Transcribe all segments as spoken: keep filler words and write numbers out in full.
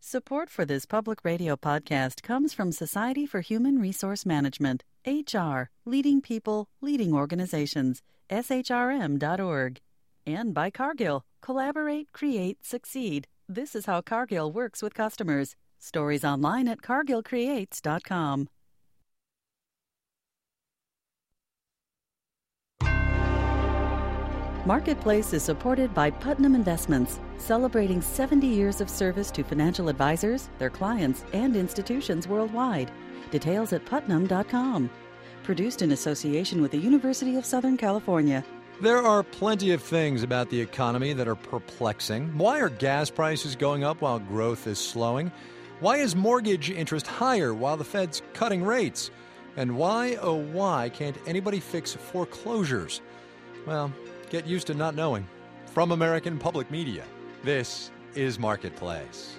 Support for this public radio podcast comes from Society for Human Resource Management, H R, leading people, leading organizations, S H R M dot org. And by Cargill, collaborate, create, succeed. This is how Cargill works with customers. Stories online at cargill creates dot com. Marketplace is supported by Putnam Investments, celebrating seventy years of service to financial advisors, their clients, and institutions worldwide. Details at putnam dot com. Produced in association with the University of Southern California. There are plenty of things about the economy that are perplexing. Why are gas prices going up while growth is slowing? Why is mortgage interest higher while the Fed's cutting rates? And why, oh why, can't anybody fix foreclosures? Well, get used to not knowing. From American Public Media, this is Marketplace.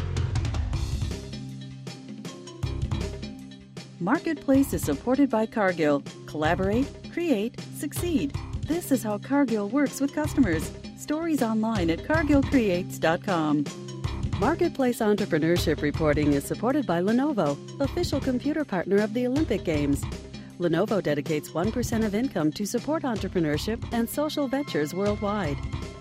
Marketplace is supported by Cargill. Collaborate, create, succeed. This is how Cargill works with customers. Stories online at cargill creates dot com. Marketplace Entrepreneurship Reporting is supported by Lenovo, official computer partner of the Olympic Games. Lenovo dedicates one percent of income to support entrepreneurship and social ventures worldwide.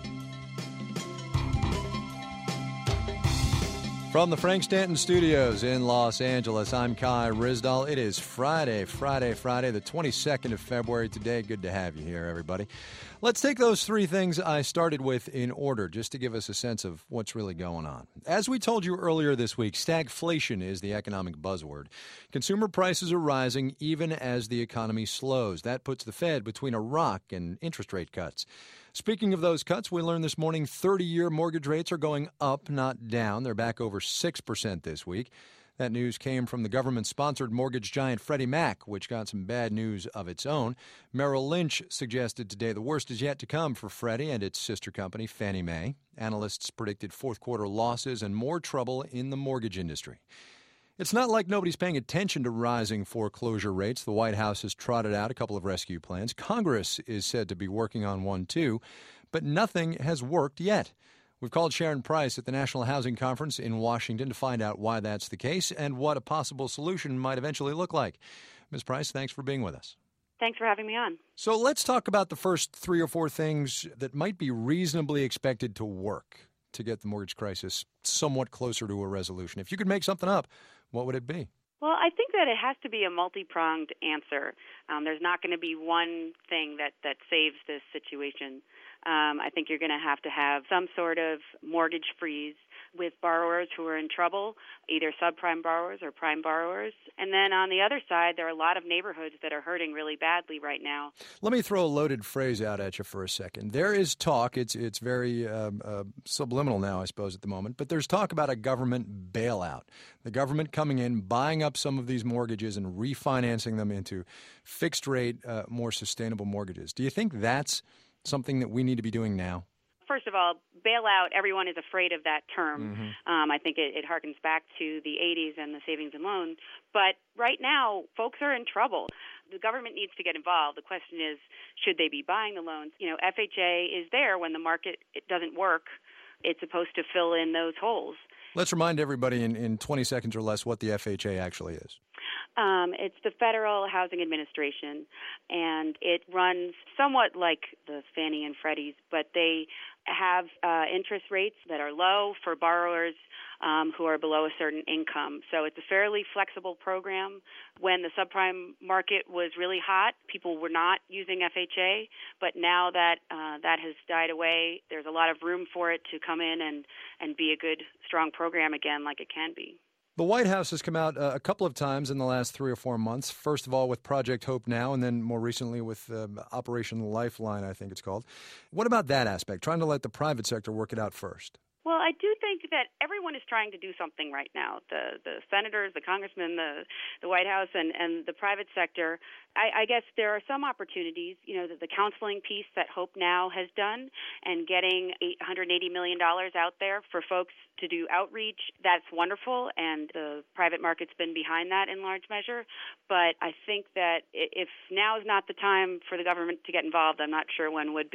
From the Frank Stanton Studios in Los Angeles, I'm Kai Ryssdal. It is Friday, Friday, Friday, the twenty-second of February today. Good to have you here, everybody. Let's take those three things I started with in order, just to give us a sense of what's really going on. As we told you earlier this week, stagflation is the economic buzzword. Consumer prices are rising even as the economy slows. That puts the Fed between a rock and interest rate cuts. Speaking of those cuts, we learned this morning thirty-year mortgage rates are going up, not down. They're back over six percent this week. That news came from the government-sponsored mortgage giant Freddie Mac, which got some bad news of its own. Merrill Lynch suggested today the worst is yet to come for Freddie and its sister company, Fannie Mae. Analysts predicted fourth-quarter losses and more trouble in the mortgage industry. It's not like nobody's paying attention to rising foreclosure rates. The White House has trotted out a couple of rescue plans. Congress is said to be working on one, too, but nothing has worked yet. We've called Sharon Price at the National Housing Conference in Washington to find out why that's the case and what a possible solution might eventually look like. Miz Price, thanks for being with us. Thanks for having me on. So let's talk about the first three or four things that might be reasonably expected to work to get the mortgage crisis somewhat closer to a resolution. If you could make something up, what would it be? Well, I think that it has to be a multi-pronged answer. Um, there's not going to be one thing that, that saves this situation. Um, I think you're going to have to have some sort of mortgage freeze with borrowers who are in trouble, either subprime borrowers or prime borrowers. And then on the other side, there are a lot of neighborhoods that are hurting really badly right now. Let me throw a loaded phrase out at you for a second. There is talk, it's it's very um, uh, subliminal now, I suppose, at the moment, but there's talk about a government bailout. The government coming in, buying up some of these mortgages and refinancing them into fixed-rate, uh, more sustainable mortgages. Do you think that's something that we need to be doing now? First of all, bailout, everyone is afraid of that term. Mm-hmm. Um, I think it, it harkens back to the eighties and the savings and loans. But right now, folks are in trouble. The government needs to get involved. The question is, should they be buying the loans? You know, F H A is there when the market it doesn't work. It's supposed to fill in those holes. Let's remind everybody in, in twenty seconds or less what the F H A actually is. Um, it's the Federal Housing Administration, and it runs somewhat like the Fannie and Freddie's, but they have uh, interest rates that are low for borrowers um, who are below a certain income. So it's a fairly flexible program. When the subprime market was really hot, people were not using F H A, but now that uh, that has died away, there's a lot of room for it to come in and, and be a good, strong program again like it can be. The White House has come out uh, a couple of times in the last three or four months. First of all with Project Hope Now, and then more recently with uh, Operation Lifeline, I think it's called. What about that aspect, trying to let the private sector work it out first? Well, I do think that everyone is trying to do something right now. The the senators, the congressmen, the the White House, and, and the private sector. I, I guess there are some opportunities, you know, the, the counseling piece that Hope Now has done and getting eight hundred eighty million dollars out there for folks to do outreach. That's wonderful, and the private market's been behind that in large measure. But I think that if now is not the time for the government to get involved, I'm not sure when would be.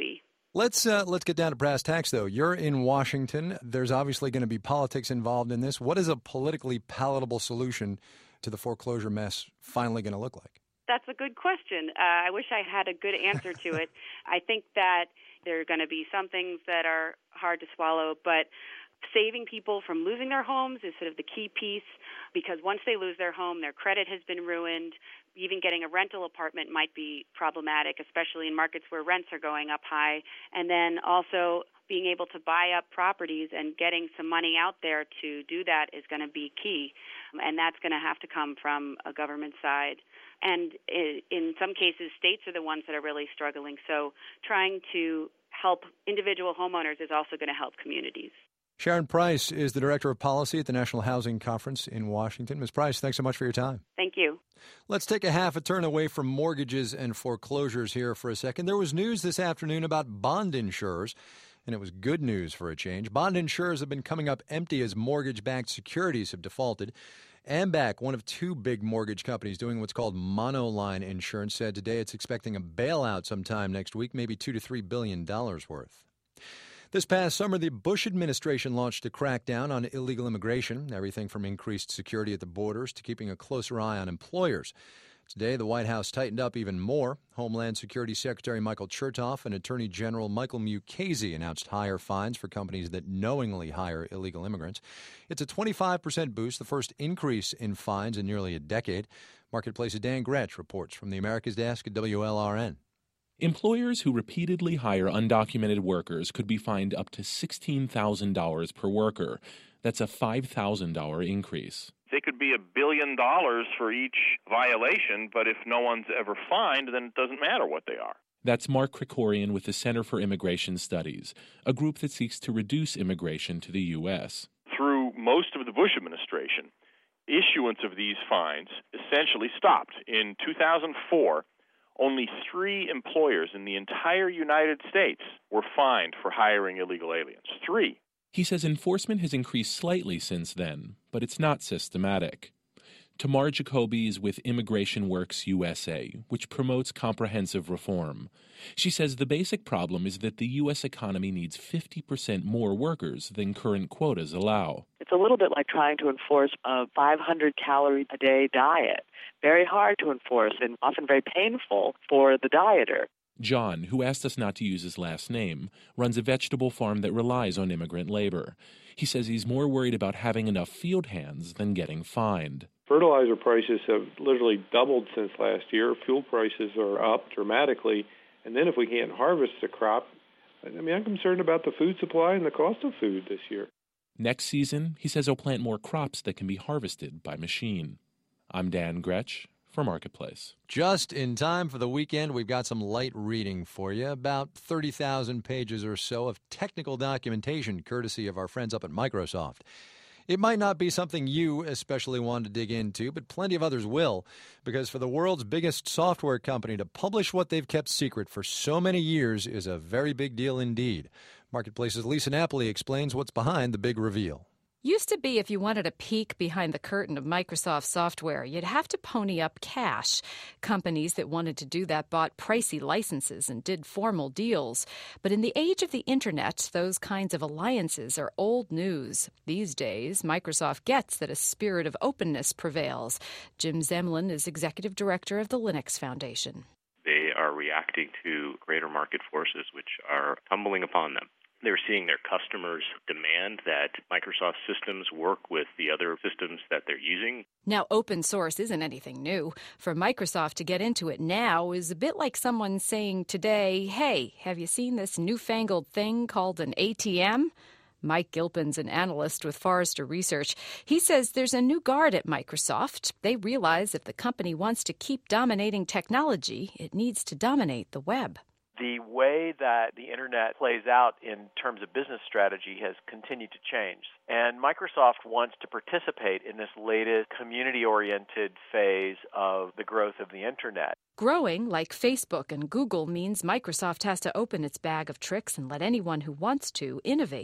Let's uh, let's get down to brass tacks, though. You're in Washington. There's obviously going to be politics involved in this. What is a politically palatable solution to the foreclosure mess finally going to look like? That's a good question. Uh, I wish I had a good answer to it. I think that there are going to be some things that are hard to swallow, but saving people from losing their homes is sort of the key piece, because once they lose their home, their credit has been ruined. Even getting a rental apartment might be problematic, especially in markets where rents are going up high. And then also being able to buy up properties and getting some money out there to do that is going to be key. And that's going to have to come from a government side. And in some cases, states are the ones that are really struggling. So trying to help individual homeowners is also going to help communities. Sharon Price is the Director of Policy at the National Housing Conference in Washington. Miz Price, thanks so much for your time. Thank you. Let's take a half a turn away from mortgages and foreclosures here for a second. There was news this afternoon about bond insurers, and it was good news for a change. Bond insurers have been coming up empty as mortgage-backed securities have defaulted. AMBAC, one of two big mortgage companies doing what's called monoline insurance, said today it's expecting a bailout sometime next week, maybe two to three billion dollars worth. This past summer, the Bush administration launched a crackdown on illegal immigration, everything from increased security at the borders to keeping a closer eye on employers. Today, the White House tightened up even more. Homeland Security Secretary Michael Chertoff and Attorney General Michael Mukasey announced higher fines for companies that knowingly hire illegal immigrants. It's a twenty-five percent boost, the first increase in fines in nearly a decade. Marketplace's Dan Gretsch reports from the America's Desk at W L R N. Employers who repeatedly hire undocumented workers could be fined up to sixteen thousand dollars per worker. That's a five thousand dollars increase. They could be a billion dollars for each violation, but if no one's ever fined, then it doesn't matter what they are. That's Mark Krikorian with the Center for Immigration Studies, a group that seeks to reduce immigration to the U S. Through most of the Bush administration, issuance of these fines essentially stopped. In two thousand four, only three employers in the entire United States were fined for hiring illegal aliens. Three. He says enforcement has increased slightly since then, but it's not systematic. Tamar Jacoby is with Immigration Works U S A, which promotes comprehensive reform. She says the basic problem is that the U S economy needs fifty percent more workers than current quotas allow. It's a little bit like trying to enforce a five hundred calorie a day diet. Very hard to enforce and often very painful for the dieter. John, who asked us not to use his last name, runs a vegetable farm that relies on immigrant labor. He says he's more worried about having enough field hands than getting fined. Fertilizer prices have literally doubled since last year. Fuel prices are up dramatically. And then if we can't harvest the crop, I mean, I'm concerned about the food supply and the cost of food this year. Next season, he says he'll plant more crops that can be harvested by machine. I'm Dan Gretsch for Marketplace. Just in time for the weekend, we've got some light reading for you, about thirty thousand pages or so of technical documentation courtesy of our friends up at Microsoft. It might not be something you especially want to dig into, but plenty of others will, because for the world's biggest software company to publish what they've kept secret for so many years is a very big deal indeed. Marketplace's Lisa Napoli explains what's behind the big reveal. Used to be if you wanted a peek behind the curtain of Microsoft software, you'd have to pony up cash. Companies that wanted to do that bought pricey licenses and did formal deals. But in the age of the Internet, those kinds of alliances are old news. These days, Microsoft gets that a spirit of openness prevails. Jim Zemlin is executive director of the Linux Foundation. They are reacting to greater market forces which are tumbling upon them. They're seeing their customers demand that Microsoft systems work with the other systems that they're using. Now, open source isn't anything new. For Microsoft to get into it now is a bit like someone saying today, hey, have you seen this newfangled thing called an A T M? Mike Gilpin's an analyst with Forrester Research. He says there's a new guard at Microsoft. They realize if the company wants to keep dominating technology, it needs to dominate the web. The way that the Internet plays out in terms of business strategy has continued to change. And Microsoft wants to participate in this latest community-oriented phase of the growth of the Internet. Growing, like Facebook and Google, means Microsoft has to open its bag of tricks and let anyone who wants to innovate.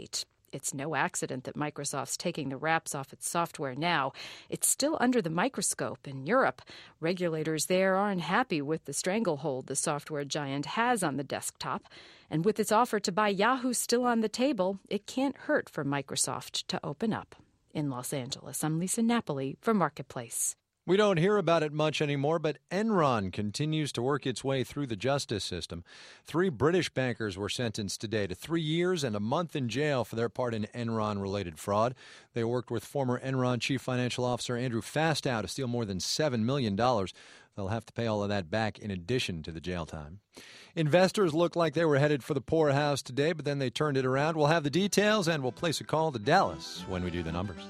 It's no accident that Microsoft's taking the wraps off its software now. It's still under the microscope in Europe. Regulators there aren't happy with the stranglehold the software giant has on the desktop. And with its offer to buy Yahoo still on the table, it can't hurt for Microsoft to open up. In Los Angeles, I'm Lisa Napoli for Marketplace. We don't hear about it much anymore, but Enron continues to work its way through the justice system. Three British bankers were sentenced today to three years and a month in jail for their part in Enron-related fraud. They worked with former Enron Chief Financial Officer Andrew Fastow to steal more than seven million dollars. They'll have to pay all of that back in addition to the jail time. Investors looked like they were headed for the poorhouse today, but then they turned it around. We'll have the details, and we'll place a call to Dallas when we do the numbers.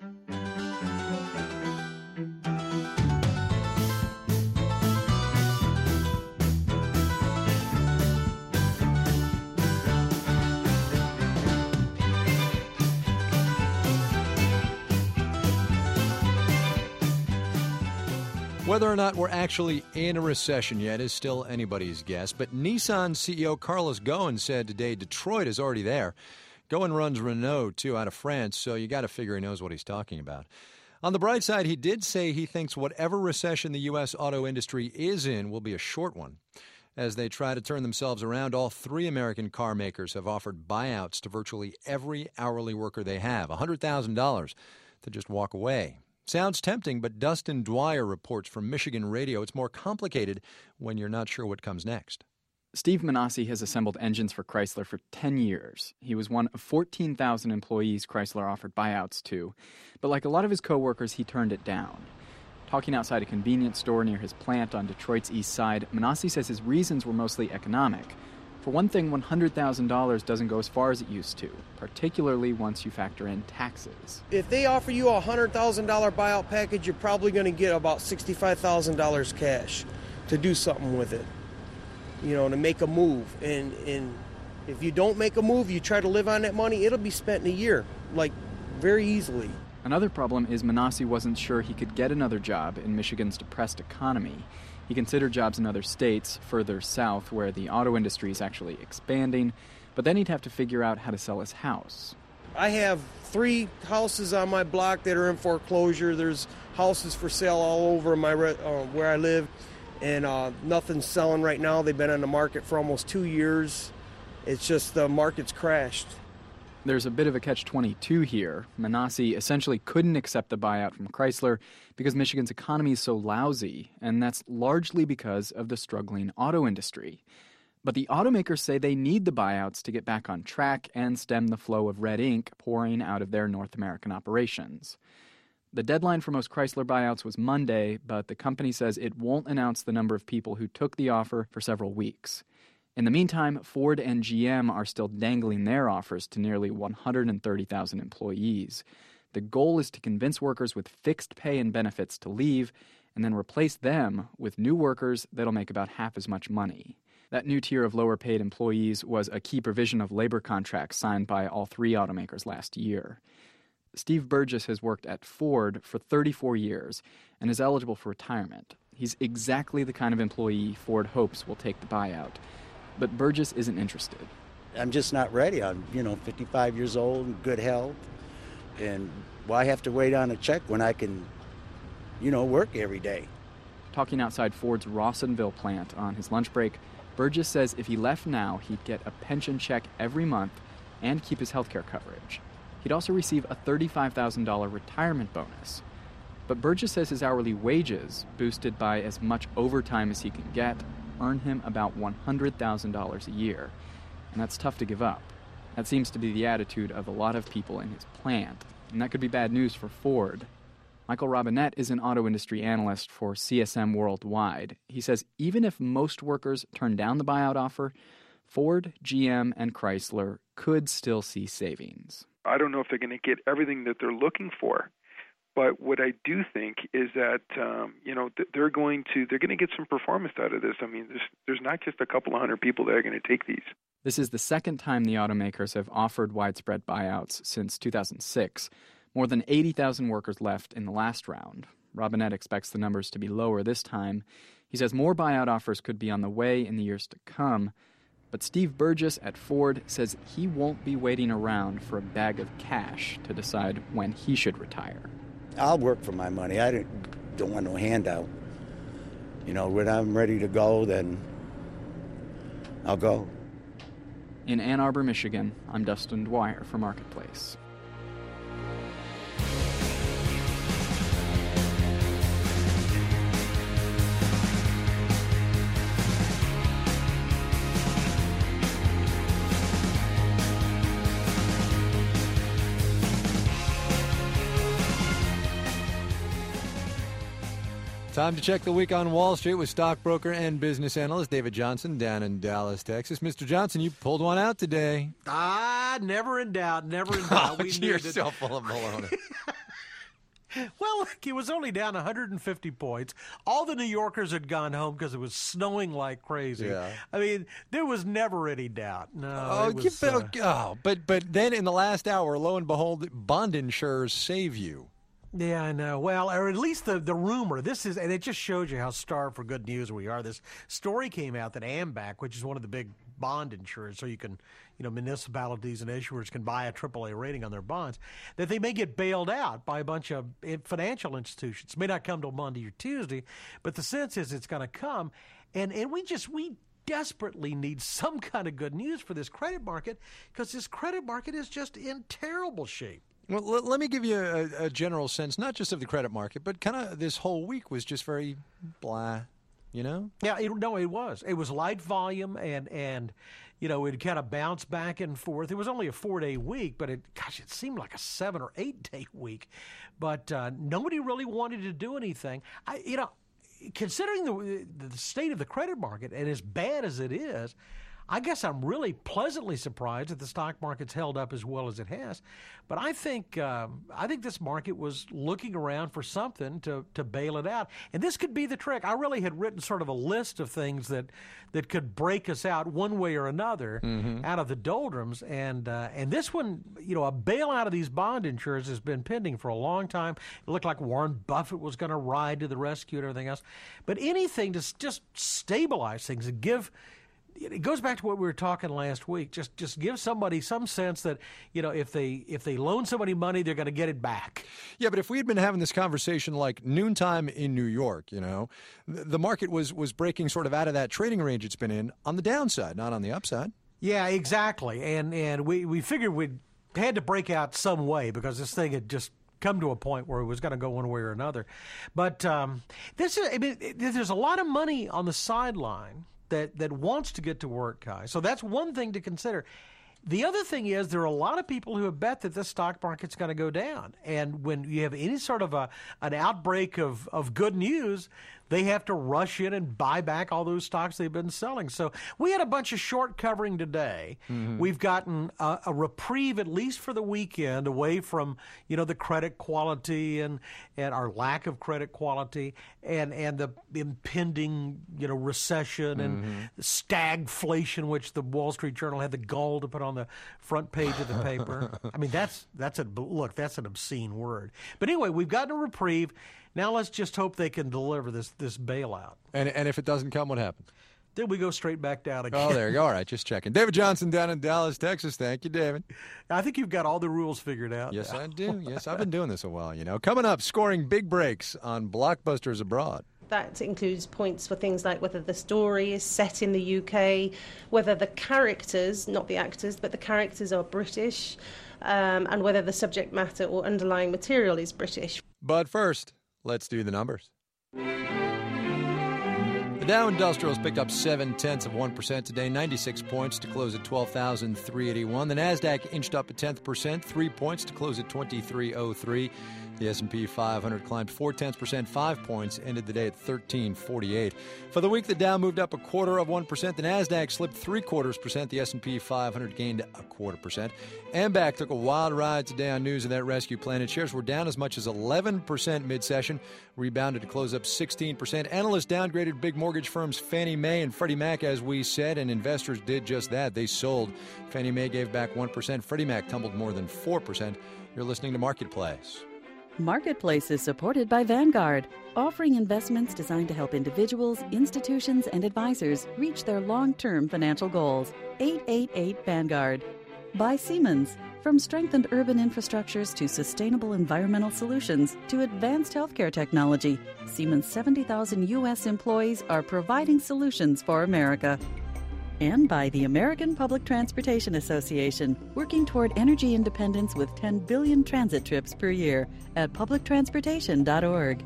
Whether or not we're actually in a recession yet is still anybody's guess, but Nissan C E O Carlos Ghosn said today Detroit is already there. Ghosn runs Renault, too, out of France, so you got to figure he knows what he's talking about. On the bright side, he did say he thinks whatever recession the U S auto industry is in will be a short one. As they try to turn themselves around, all three American car makers have offered buyouts to virtually every hourly worker they have, one hundred thousand dollars to just walk away. Sounds tempting, but Dustin Dwyer reports from Michigan Radio it's more complicated when you're not sure what comes next. Steve Manassi has assembled engines for Chrysler for ten years. He was one of fourteen thousand employees Chrysler offered buyouts to, but like a lot of his coworkers, he turned it down. Talking outside a convenience store near his plant on Detroit's east side, Manassi says his reasons were mostly economic. For one thing, one hundred thousand dollars doesn't go as far as it used to, particularly once you factor in taxes. If they offer you a one hundred thousand dollars buyout package, you're probably going to get about sixty-five thousand dollars cash to do something with it, you know, to make a move. And, and if you don't make a move, you try to live on that money, it'll be spent in a year, like very easily. Another problem is Manassi wasn't sure he could get another job in Michigan's depressed economy. He considered jobs in other states, further south, where the auto industry is actually expanding, but then he'd have to figure out how to sell his house. I have three houses on my block that are in foreclosure. There's houses for sale all over my uh, where I live, and uh, nothing's selling right now. They've been on the market for almost two years. It's just the market's crashed. There's a bit of a catch twenty-two here. Manassi essentially couldn't accept the buyout from Chrysler because Michigan's economy is so lousy, and that's largely because of the struggling auto industry. But the automakers say they need the buyouts to get back on track and stem the flow of red ink pouring out of their North American operations. The deadline for most Chrysler buyouts was Monday, but the company says it won't announce the number of people who took the offer for several weeks. In the meantime, Ford and G M are still dangling their offers to nearly one hundred thirty thousand employees. The goal is to convince workers with fixed pay and benefits to leave and then replace them with new workers that'll make about half as much money. That new tier of lower-paid employees was a key provision of labor contracts signed by all three automakers last year. Steve Burgess has worked at Ford for thirty-four years and is eligible for retirement. He's exactly the kind of employee Ford hopes will take the buyout. But Burgess isn't interested. I'm just not ready. I'm, you know, fifty-five years old, in good health, and why have to wait on a check when I can, you know, work every day? Talking outside Ford's Rawsonville plant on his lunch break, Burgess says if he left now, he'd get a pension check every month and keep his health care coverage. He'd also receive a thirty-five thousand dollars retirement bonus. But Burgess says his hourly wages, boosted by as much overtime as he can get, earn him about one hundred thousand dollars a year, and that's tough to give up. That seems to be the attitude of a lot of people in his plant, and that could be bad news for Ford. Michael Robinette is an auto industry analyst for C S M Worldwide. He says even if most workers turn down the buyout offer, Ford, G M, and Chrysler could still see savings. I don't know if they're going to get everything that they're looking for. But what I do think is that um, you know they're going to they're going to get some performance out of this. I mean, there's there's not just a couple of hundred people that are going to take these. This is the second time the automakers have offered widespread buyouts since two thousand six. More than eighty thousand workers left in the last round. Robinette expects the numbers to be lower this time. He says more buyout offers could be on the way in the years to come. But Steve Burgess at Ford says he won't be waiting around for a bag of cash to decide when he should retire. I'll work for my money. I don't, don't want no handout. You know, when I'm ready to go, then I'll go. In Ann Arbor, Michigan, I'm Dustin Dwyer for Marketplace. Time to check the week on Wall Street with stockbroker and business analyst David Johnson down in Dallas, Texas. Mister Johnson, you pulled one out today. Ah, never in doubt, never in doubt. Oh, you're so full of baloney. Well, look, it was only down one hundred fifty points. All the New Yorkers had gone home because it was snowing like crazy. Yeah. I mean, there was never any doubt. No. Oh, it was, you uh, oh, but but then in the last hour, lo and behold, bond insurers save you. Yeah, I know. Well, or at least the, the rumor, this is, and it just shows you how starved for good news we are. This story came out that AMBAC, which is one of the big bond insurers, so you can, you know, municipalities and issuers can buy a triple A rating on their bonds, that they may get bailed out by a bunch of financial institutions. It may not come till Monday or Tuesday, but the sense is it's going to come. And, and we just, we desperately need some kind of good news for this credit market, because this credit market is just in terrible shape. Well, let, let me give you a, a general sense, not just of the credit market, but kind of this whole week was just very blah, you know? Yeah, it, no, it was. It was light volume, and, and you know, it kind of bounced back and forth. It was only a four-day week, but, it gosh, it seemed like a seven- or eight-day week. But uh, nobody really wanted to do anything. I, you know, considering the, the state of the credit market, and as bad as it is, I guess I'm really pleasantly surprised that the stock market's held up as well as it has. But I think um, I think this market was looking around for something to, to bail it out. And this could be the trick. I really had written sort of a list of things that, that could break us out one way or another mm-hmm. out of the doldrums. And uh, and this one, you know, a bailout of these bond insurers has been pending for a long time. It looked like Warren Buffett was going to ride to the rescue and everything else. But anything to just stabilize things and give – it goes back to what we were talking last week. Just just give somebody some sense that, you know, if they if they loan somebody money, they're going to get it back. Yeah, but if we had been having this conversation like noontime in New York, you know, the market was, was breaking sort of out of that trading range it's been in on the downside, not on the upside. Yeah, exactly. And and we, we figured we had to break out some way because this thing had just come to a point where it was going to go one way or another. But um, this is, I mean, there's a lot of money on the sideline that that wants to get to work, Kai. So that's one thing to consider. The other thing is there are a lot of people who have bet that the stock market's going to go down. And when you have any sort of a an outbreak of, of good news, they have to rush in and buy back all those stocks they've been selling. So we had a bunch of short covering today. Mm-hmm. We've gotten a, a reprieve, at least for the weekend, away from, you know, the credit quality and, and our lack of credit quality and, and the impending, you know, recession and mm-hmm. stagflation, which the Wall Street Journal had the gall to put on the front page of the paper. I mean, that's that's a look, that's an obscene word. But anyway, we've gotten a reprieve. Now let's just hope they can deliver this this bailout. And and if it doesn't come, what happens? Then we go straight back down again. Oh, there you go. All right, just checking. David Johnson down in Dallas, Texas. Thank you, David. I think you've got all the rules figured out. Yes, I do. Yes, I've been doing this a while, you know. Coming up, scoring big breaks on blockbusters abroad. That includes points for things like whether the story is set in the U K, whether the characters, not the actors, but the characters are British, um, and whether the subject matter or underlying material is British. But first, let's do the numbers. The Dow Industrials picked up seven tenths of one percent today, ninety-six points to close at twelve thousand three hundred eighty-one. The Nasdaq inched up a tenth percent, three points to close at twenty-three oh three. The S and P five hundred climbed four tenths percent, five points, ended the day at thirteen forty-eight. For the week, the Dow moved up a quarter of one percent. The Nasdaq slipped three quarters percent. The S and P five hundred gained a quarter percent. AMBAC took a wild ride today on news of that rescue plan. Its shares were down as much as eleven percent mid-session, rebounded to close up sixteen percent. Analysts downgraded big mortgage firms Fannie Mae and Freddie Mac, as we said, and investors did just that. They sold. Fannie Mae gave back one percent. Freddie Mac tumbled more than four percent. You're listening to Marketplace. Marketplace is supported by Vanguard, offering investments designed to help individuals, institutions, and advisors reach their long-term financial goals. eight eight eight Vanguard. By Siemens. From strengthened urban infrastructures to sustainable environmental solutions to advanced healthcare technology, Siemens' seventy thousand U S employees are providing solutions for America. And by the American Public Transportation Association, working toward energy independence with ten billion transit trips per year at public transportation dot org.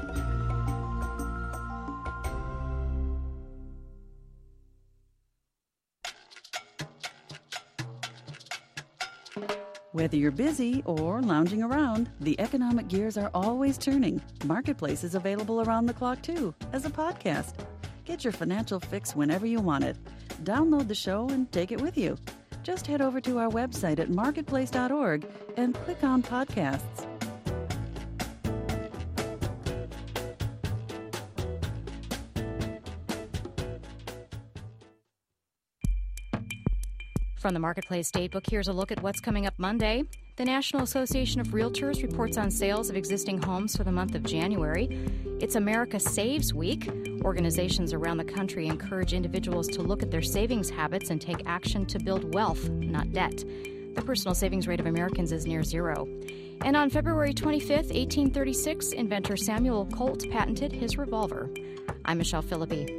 Whether you're busy or lounging around, the economic gears are always turning. Marketplace is available around the clock, too, as a podcast. Get your financial fix whenever you want it. Download the show and take it with you. Just head over to our website at marketplace dot org and click on podcasts. From the Marketplace Datebook, here's a look at what's coming up Monday. The National Association of Realtors reports on sales of existing homes for the month of January. It's America Saves Week. Organizations around the country encourage individuals to look at their savings habits and take action to build wealth, not debt. The personal savings rate of Americans is near zero. And on February twenty-fifth, eighteen thirty-six, inventor Samuel Colt patented his revolver. I'm Michelle Philippi.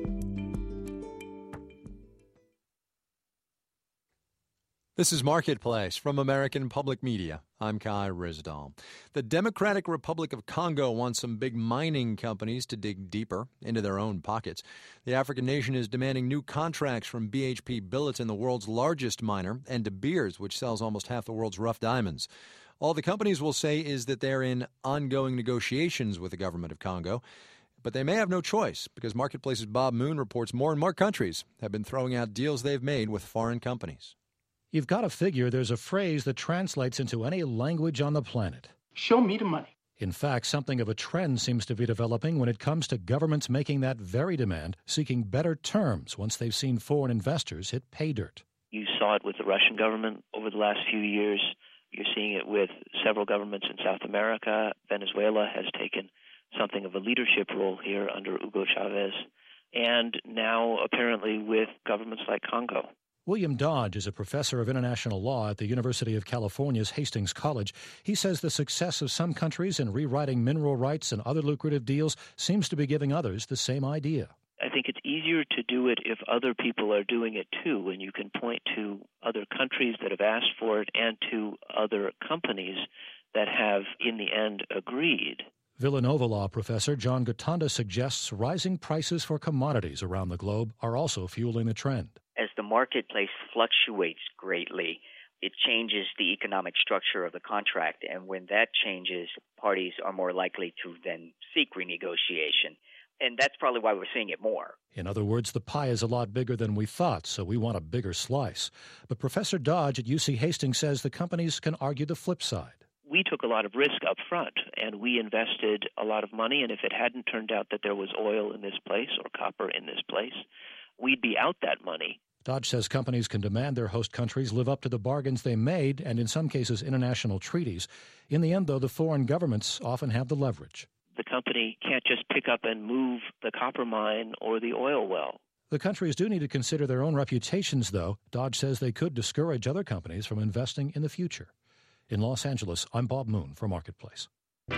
This is Marketplace from American Public Media. I'm Kai Ryssdal. The Democratic Republic of Congo wants some big mining companies to dig deeper into their own pockets. The African nation is demanding new contracts from B H P Billiton, the world's largest miner, and De Beers, which sells almost half the world's rough diamonds. All the companies will say is that they're in ongoing negotiations with the government of Congo. But they may have no choice because Marketplace's Bob Moon reports more and more countries have been throwing out deals they've made with foreign companies. You've got to figure there's a phrase that translates into any language on the planet. Show me the money. In fact, something of a trend seems to be developing when it comes to governments making that very demand, seeking better terms once they've seen foreign investors hit pay dirt. You saw it with the Russian government over the last few years. You're seeing it with several governments in South America. Venezuela has taken something of a leadership role here under Hugo Chavez. And now, apparently, with governments like Congo. William Dodge is a professor of international law at the University of California's Hastings College. He says the success of some countries in rewriting mineral rights and other lucrative deals seems to be giving others the same idea. I think it's easier to do it if other people are doing it too, when you can point to other countries that have asked for it and to other companies that have, in the end, agreed. Villanova law professor John Gotanda suggests rising prices for commodities around the globe are also fueling the trend. As the marketplace fluctuates greatly, it changes the economic structure of the contract. And when that changes, parties are more likely to then seek renegotiation. And that's probably why we're seeing it more. In other words, the pie is a lot bigger than we thought, so we want a bigger slice. But Professor Dodge at U C Hastings says the companies can argue the flip side. We took a lot of risk up front, and we invested a lot of money, and if it hadn't turned out that there was oil in this place or copper in this place, we'd be out that money. Dodge says companies can demand their host countries live up to the bargains they made and, in some cases, international treaties. In the end, though, the foreign governments often have the leverage. The company can't just pick up and move the copper mine or the oil well. The countries do need to consider their own reputations, though. Dodge says they could discourage other companies from investing in the future. In Los Angeles, I'm Bob Moon for Marketplace.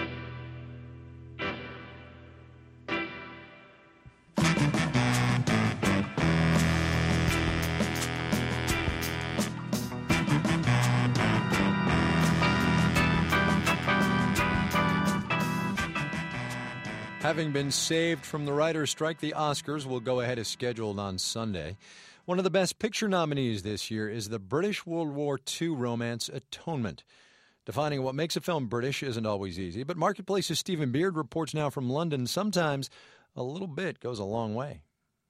Having been saved from the writer's strike, the Oscars will go ahead as scheduled on Sunday. One of the Best Picture nominees this year is the British World War Two romance Atonement. Defining what makes a film British isn't always easy, but Marketplace's Stephen Beard reports now from London, sometimes a little bit goes a long way.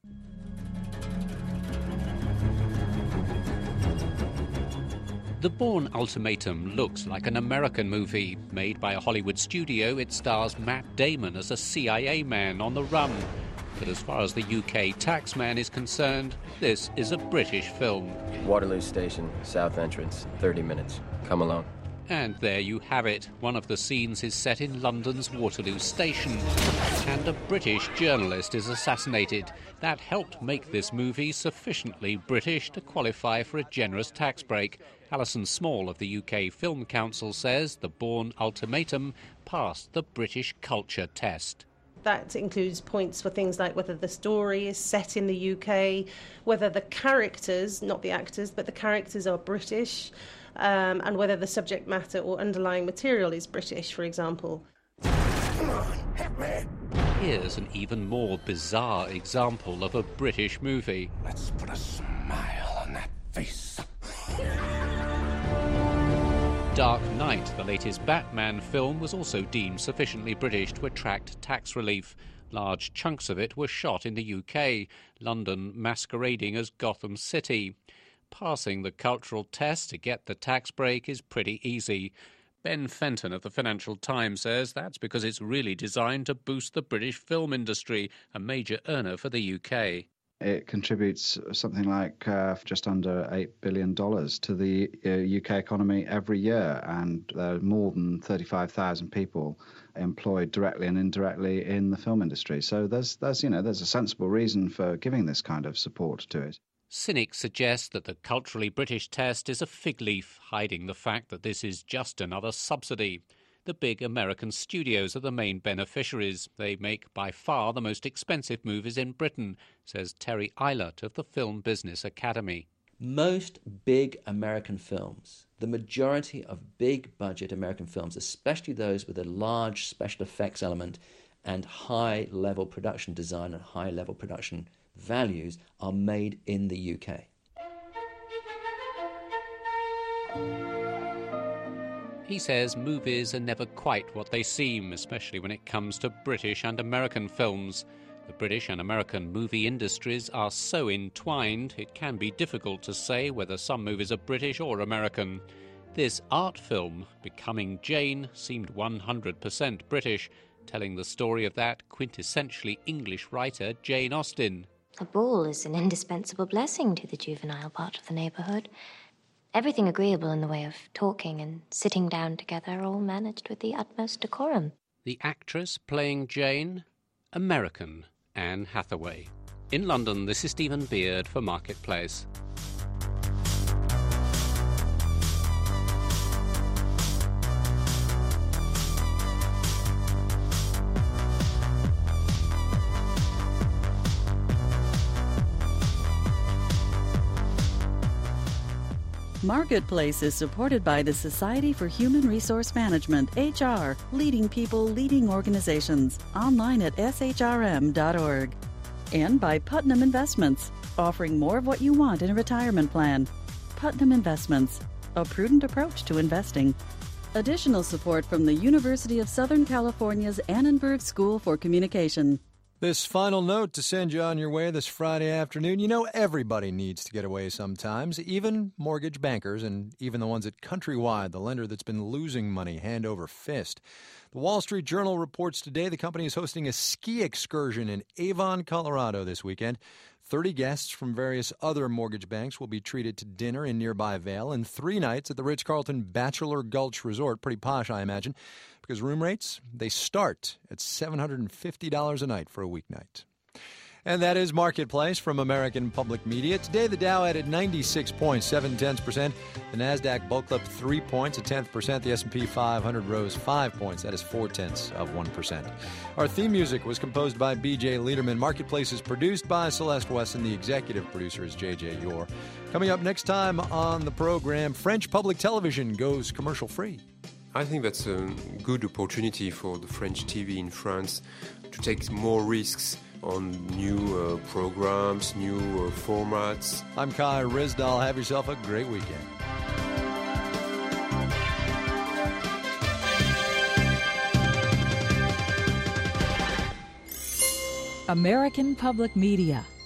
The Bourne Ultimatum looks like an American movie. Made by a Hollywood studio, it stars Matt Damon as a C I A man on the run. But as far as the U K taxman is concerned, this is a British film. Waterloo Station, South Entrance, thirty minutes. Come alone. And there you have it. One of the scenes is set in London's Waterloo Station. And a British journalist is assassinated. That helped make this movie sufficiently British to qualify for a generous tax break. Alison Small of the U K Film Council says the Bourne Ultimatum passed the British culture test. That includes points for things like whether the story is set in the U K, whether the characters, not the actors, but the characters are British, um, and whether the subject matter or underlying material is British, for example. Come on, hit me. Here's an even more bizarre example of a British movie. Let's put a smile on that face. Dark Knight, the latest Batman film, was also deemed sufficiently British to attract tax relief. Large chunks of it were shot in the U K, London masquerading as Gotham City. Passing the cultural test to get the tax break is pretty easy. Ben Fenton of the Financial Times says that's because it's really designed to boost the British film industry, a major earner for the U K. It contributes something like uh, just under eight billion dollars to the uh, U K economy every year, and there are more than thirty-five thousand people employed directly and indirectly in the film industry. So there's, there's, you know, there's a sensible reason for giving this kind of support to it. Cynics suggest that the culturally British test is a fig leaf, hiding the fact that this is just another subsidy. The big American studios are the main beneficiaries. They make by far the most expensive movies in Britain, says Terry Eilert of the Film Business Academy. Most big American films, the majority of big-budget American films, especially those with a large special effects element and high-level production design and high-level production values, are made in the U K. He says movies are never quite what they seem, especially when it comes to British and American films. The British and American movie industries are so entwined, it can be difficult to say whether some movies are British or American. This art film, Becoming Jane, seemed one hundred percent British, telling the story of that quintessentially English writer Jane Austen. A ball is an indispensable blessing to the juvenile part of the neighbourhood. Everything agreeable in the way of talking and sitting down together, all managed with the utmost decorum. The actress playing Jane, American Anne Hathaway. In London, this is Stephen Beard for Marketplace. Marketplace is supported by the Society for Human Resource Management, H R, leading people, leading organizations, online at s h r m dot org. And by Putnam Investments, offering more of what you want in a retirement plan. Putnam Investments, a prudent approach to investing. Additional support from the University of Southern California's Annenberg School for Communication. This final note to send you on your way this Friday afternoon. You know, everybody needs to get away sometimes, even mortgage bankers and even the ones at Countrywide, the lender that's been losing money hand over fist. The Wall Street Journal reports today the company is hosting a ski excursion in Avon, Colorado this weekend. thirty guests from various other mortgage banks will be treated to dinner in nearby Vail and three nights at the Ritz-Carlton Bachelor Gulch Resort. Pretty posh, I imagine, because room rates, they start at seven hundred fifty dollars a night for a weeknight. And that is Marketplace from American Public Media. Today, the Dow added ninety-six points, seven tenths percent. The NASDAQ bulked up three points, a tenth percent. The S and P five hundred rose five points. That is four tenths of one percent. Our theme music was composed by B J Liederman. Marketplace is produced by Celeste Wesson. The executive producer is J J Yor. Coming up next time on the program, French public television goes commercial-free. I think that's a good opportunity for the French T V in France to take more risks on new uh, programs, new uh, formats. I'm Kai Rizdal. Have yourself a great weekend. American Public Media.